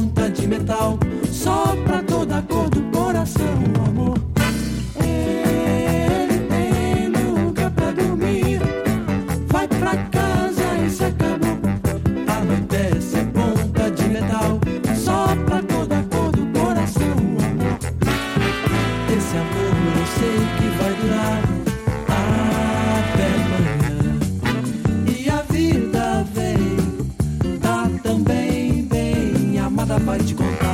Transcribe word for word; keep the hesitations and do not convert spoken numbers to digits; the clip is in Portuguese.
ponta de metal, só pra toda a cor do coração, amor. Ele tem lugar pra dormir, vai pra casa e se acabou. Anoitece, é ponta de metal, só pra toda a cor do coração, amor. Esse amor eu sei que vai durar até amanhã. E a vida vem, tá também bem, a amada vai te contar.